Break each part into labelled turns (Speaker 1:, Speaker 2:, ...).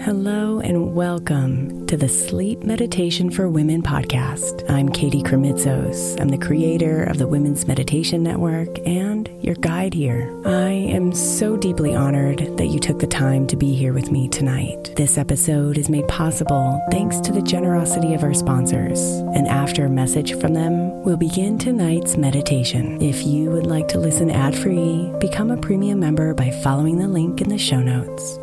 Speaker 1: Hello and welcome to the Sleep Meditation for Women podcast. I'm Katie Kremitzos. I'm the creator of the Women's Meditation Network and your guide here. I am so deeply honored that you took the time to be here with me tonight. This episode is made possible thanks to the generosity of our sponsors. And after a message from them, we'll begin tonight's meditation. If you would like to listen ad-free, become a premium member by following the link in the show notes.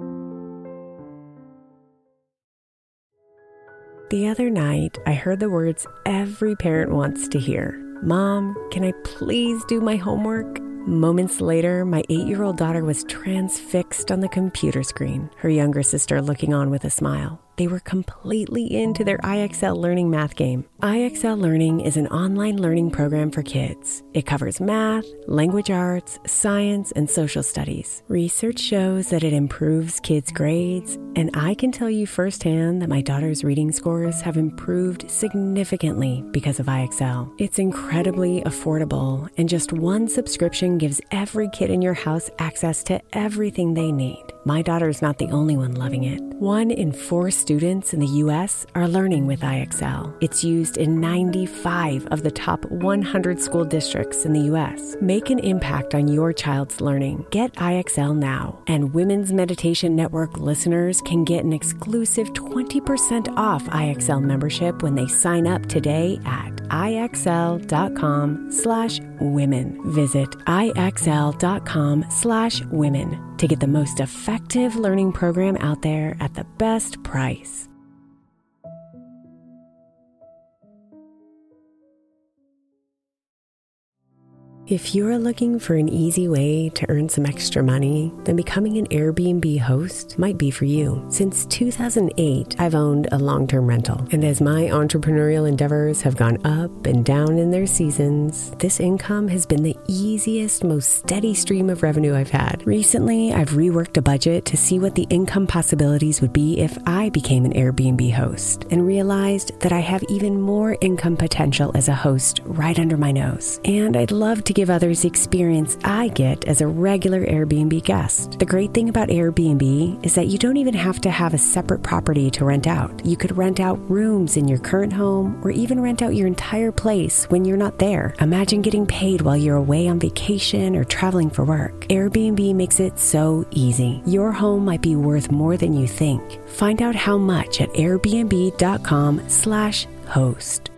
Speaker 1: The other night, I heard the words every parent wants to hear. Mom, can I please do my homework? Moments later, my 8-year-old daughter was transfixed on the computer screen, her younger sister looking on with a smile. They were completely into their IXL Learning math game. IXL Learning is an online learning program for kids. It covers math, language arts, science, and social studies. Research shows that it improves kids' grades, and I can tell you firsthand that my daughter's reading scores have improved significantly because of IXL. It's incredibly affordable, and just one subscription gives every kid in your house access to everything they need. My daughter's not the only one loving it. 1 in 4 students in the U.S. are learning with IXL. It's used in 95 of the top 100 school districts in the U.S. Make an impact on your child's learning. Get IXL now. And Women's Meditation Network listeners can get an exclusive 20% off IXL membership when they sign up today at IXL.com/women. Visit IXL.com/women to get the most effective learning program out there at the best price. If you're looking for an easy way to earn some extra money, then becoming an Airbnb host might be for you. Since 2008, I've owned a long-term rental. And as my entrepreneurial endeavors have gone up and down in their seasons, this income has been the easiest, most steady stream of revenue I've had. Recently, I've reworked a budget to see what the income possibilities would be if I became an Airbnb host and realized that I have even more income potential as a host right under my nose. And I'd love to give others the experience I get as a regular Airbnb guest. The great thing about Airbnb is that you don't even have to have a separate property to rent out. You could rent out rooms in your current home or even rent out your entire place when you're not there. Imagine getting paid while you're away on vacation or traveling for work. Airbnb makes it so easy. Your home might be worth more than you think. Find out how much at airbnb.com/host.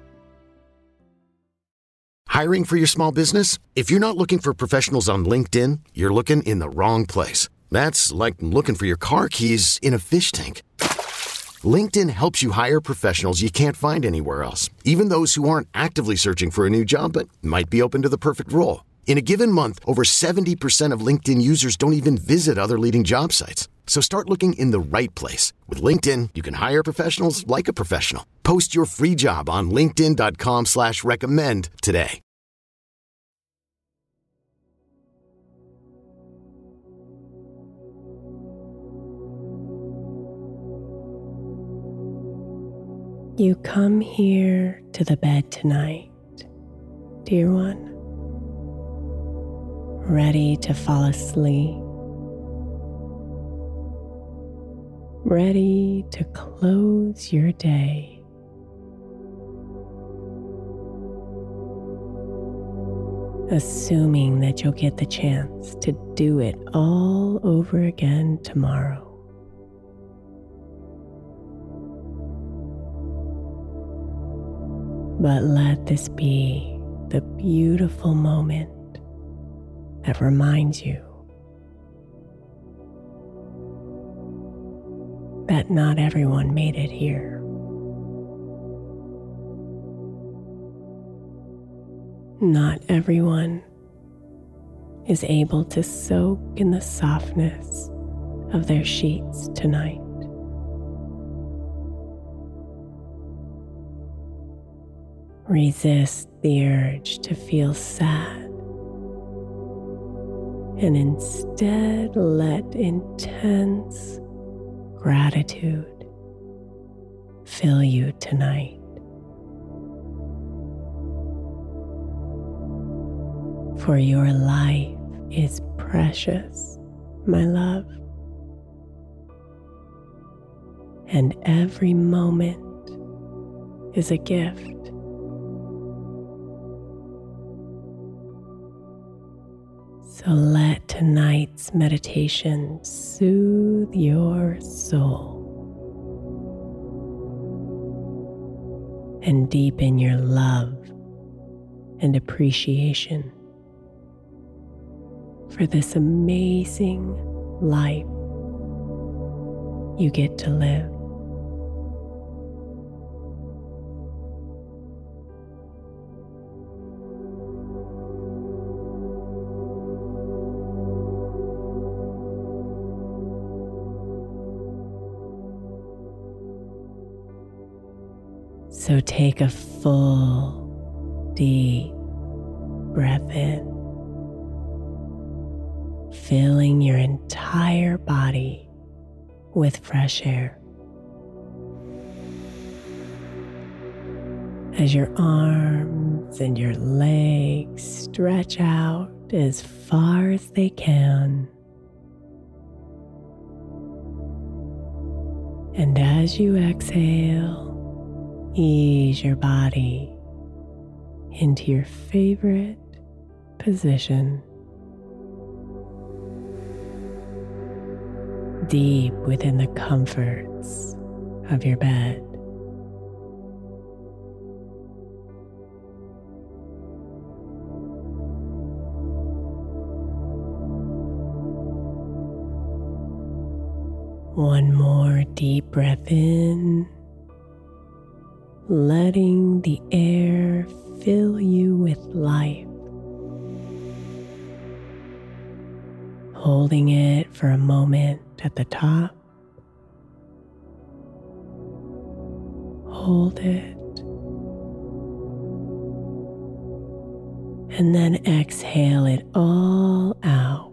Speaker 2: Hiring for your small business? If you're not looking for professionals on LinkedIn, you're looking in the wrong place. That's like looking for your car keys in a fish tank. LinkedIn helps you hire professionals you can't find anywhere else, even those who aren't actively searching for a new job but might be open to the perfect role. In a given month, over 70% of LinkedIn users don't even visit other leading job sites. So start looking in the right place. With LinkedIn, you can hire professionals like a professional. Post your free job on linkedin.com/recommend today.
Speaker 1: You come here to the bed tonight, dear one, ready to fall asleep, ready to close your day. Assuming that you'll get the chance to do it all over again tomorrow. But let this be the beautiful moment that reminds you that not everyone made it here. Not everyone is able to soak in the softness of their sheets tonight. Resist the urge to feel sad and instead let intense gratitude fill you tonight. For your life is precious, my love. and every moment is a gift. So let tonight's meditation soothe your soul and deepen your love and appreciation for this amazing life you get to live. So take a full, deep breath in, filling your entire body with fresh air. As your arms and your legs stretch out as far as they can, and as you exhale, ease your body into your favorite position, deep within the comforts of your bed. One more deep breath in, letting the air fill you with life. Holding it for a moment at the top. Hold it. And then exhale it all out,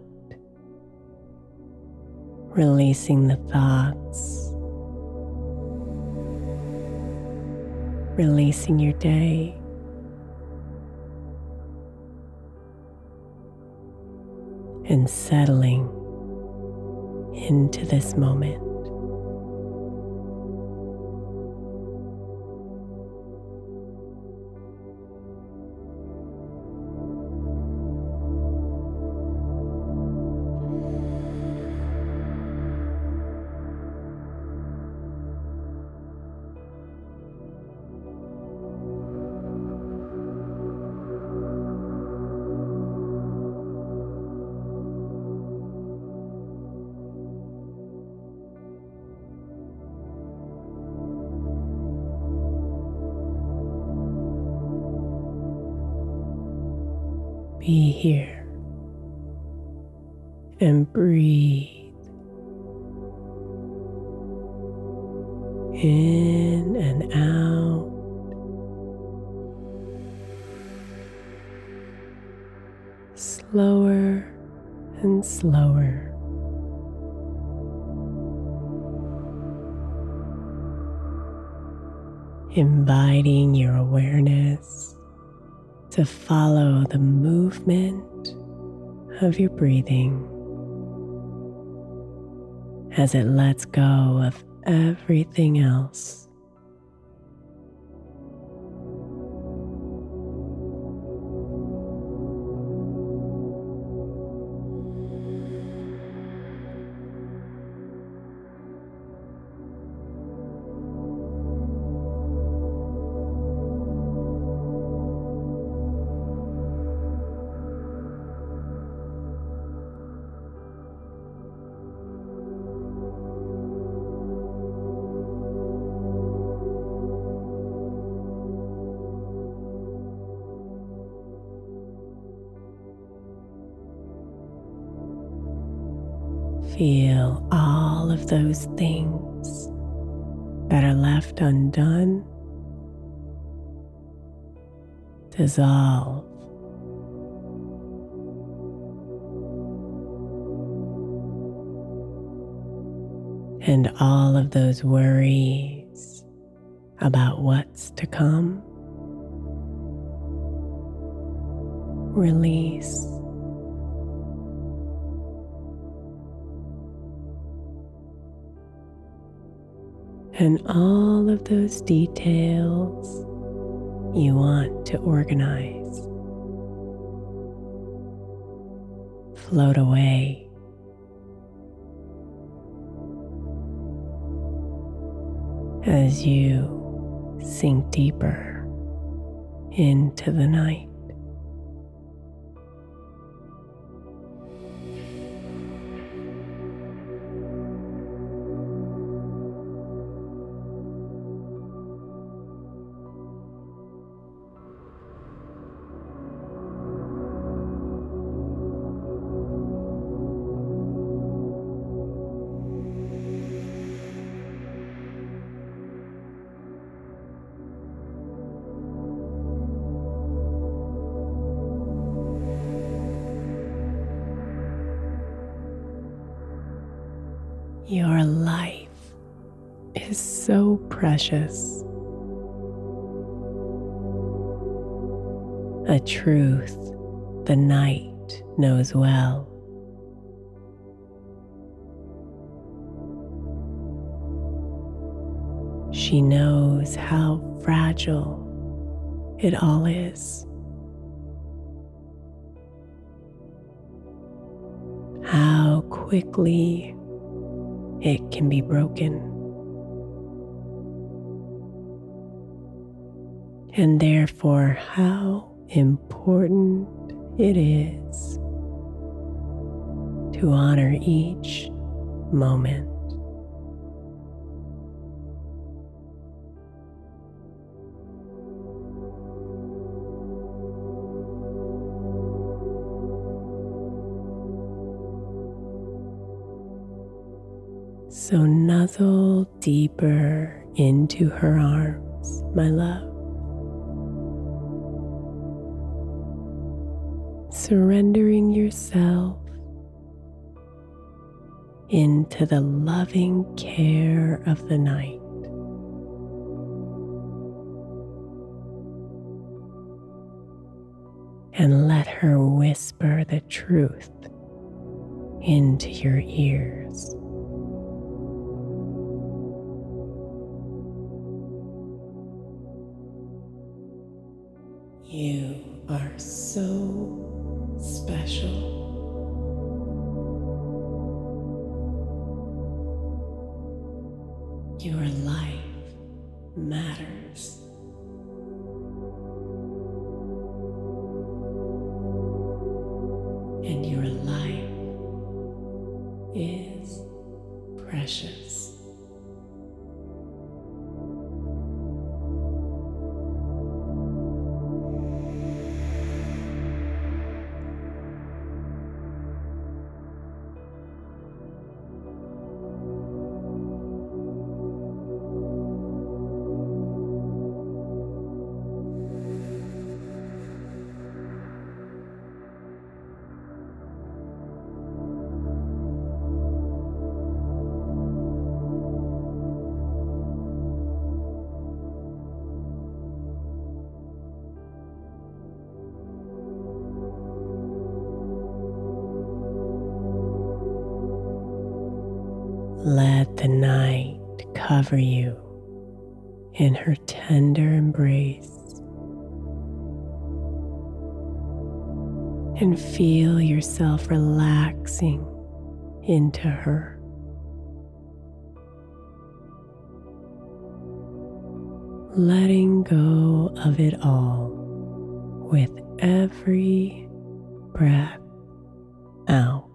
Speaker 1: releasing the thoughts, releasing your day, and settling into this moment. Be here and breathe in and out. Slower and slower. Inviting your awareness to follow the movement of your breathing as it lets go of everything else. Feel all of those things that are left undone dissolve. And all of those worries about what's to come release. and all of those details you want to organize float away as you sink deeper into the night. Your life is so precious. A truth the night knows well. She knows how fragile it all is. How quickly it can be broken. And therefore, how important it is to honor each moment. So nuzzle deeper into her arms, my love. Surrendering yourself into the loving care of the night. And let her whisper the truth into your ears. You are so special. Your life matters. And your life is precious. Let the night cover you in her tender embrace and feel yourself relaxing into her. Letting go of it all with every breath out.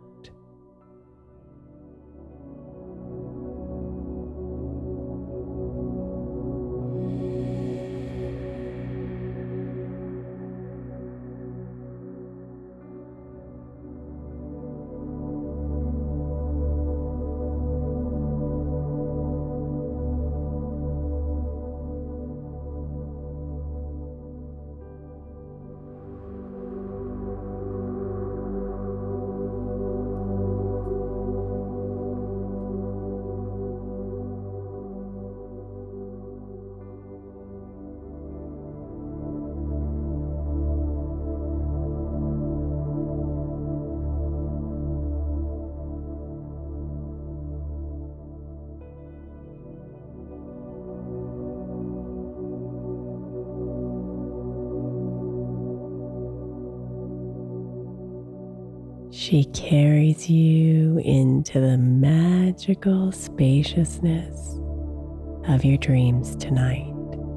Speaker 1: She carries you into the magical spaciousness of your dreams tonight,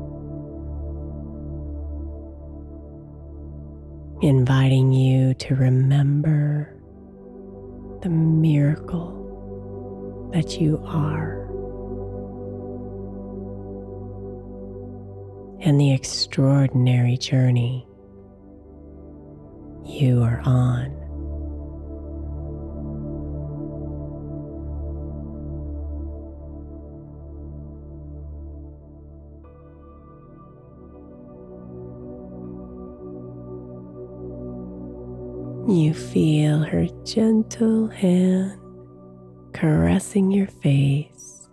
Speaker 1: inviting you to remember the miracle that you are and the extraordinary journey you are on. You feel her gentle hand caressing your face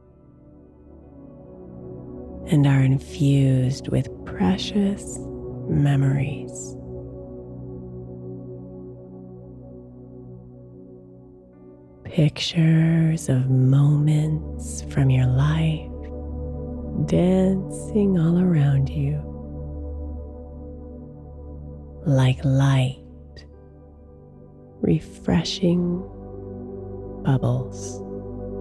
Speaker 1: and are infused with precious memories. Pictures of moments from your life dancing all around you like light, refreshing bubbles.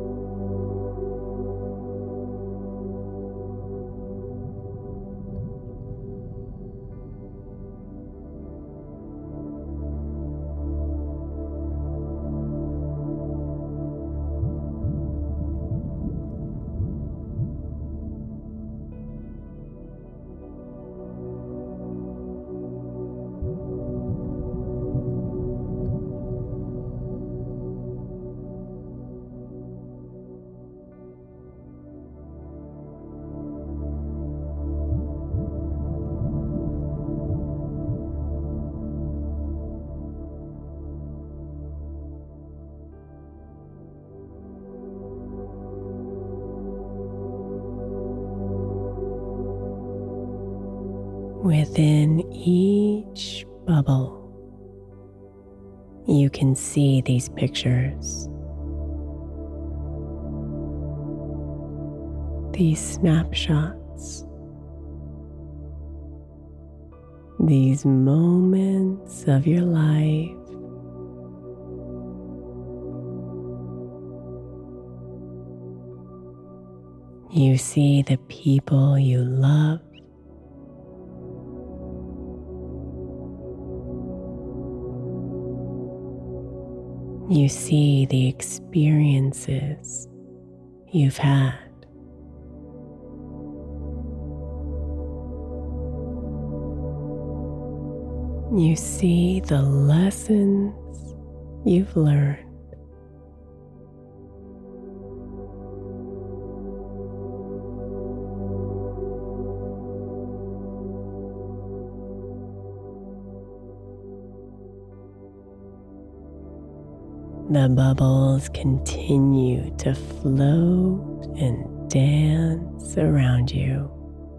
Speaker 1: Within each bubble, you can see these pictures, these snapshots, these moments of your life you see the people you love, you see the experiences you've had. You see the lessons you've learned. The bubbles continue to float and dance around you.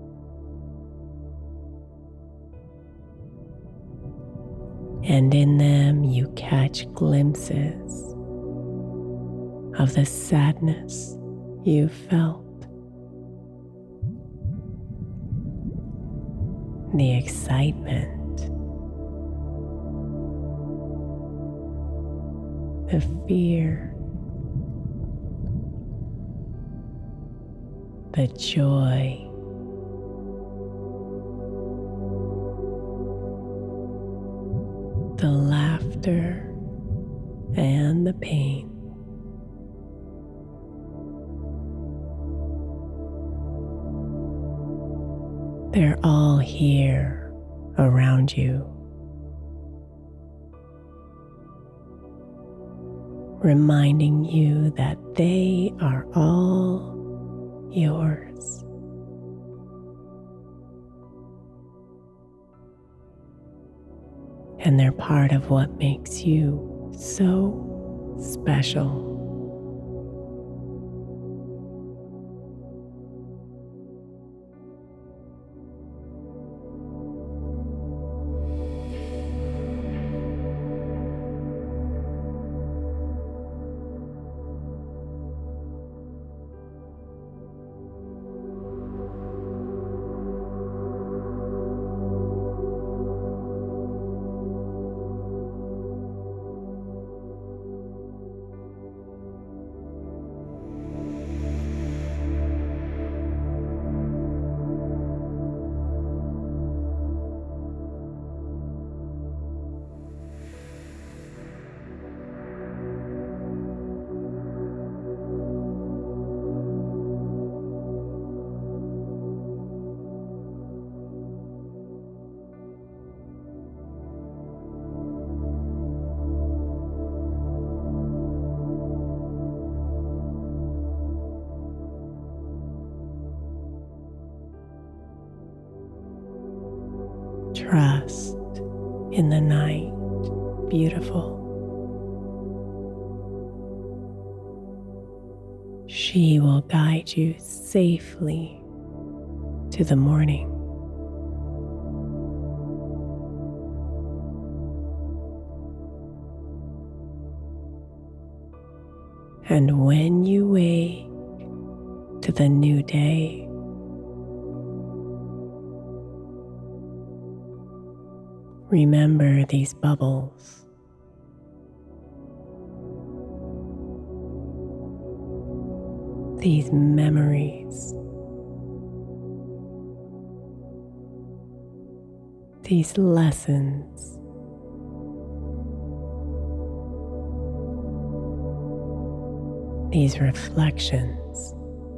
Speaker 1: And in them you catch glimpses of the sadness you felt, the excitement, the fear, the joy, the laughter, and the pain. They're all here around you, reminding you that they are all yours. And they're part of what makes you so special. Trust in the night, beautiful. She will guide you safely to the morning. And when you wake to the new day, remember these bubbles. These memories. These lessons. These reflections.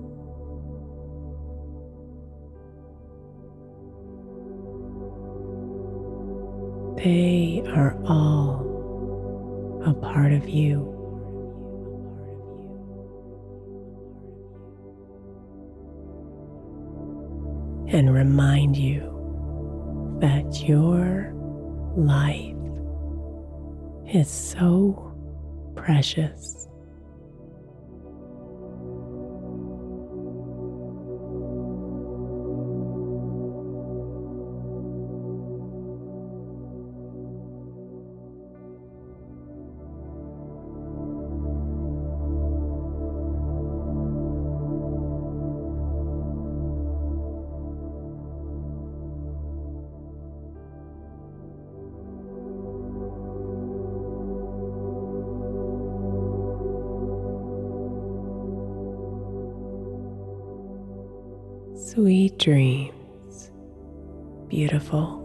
Speaker 1: They are all a part of you. And remind you that your life is so precious. Sweet dreams, beautiful.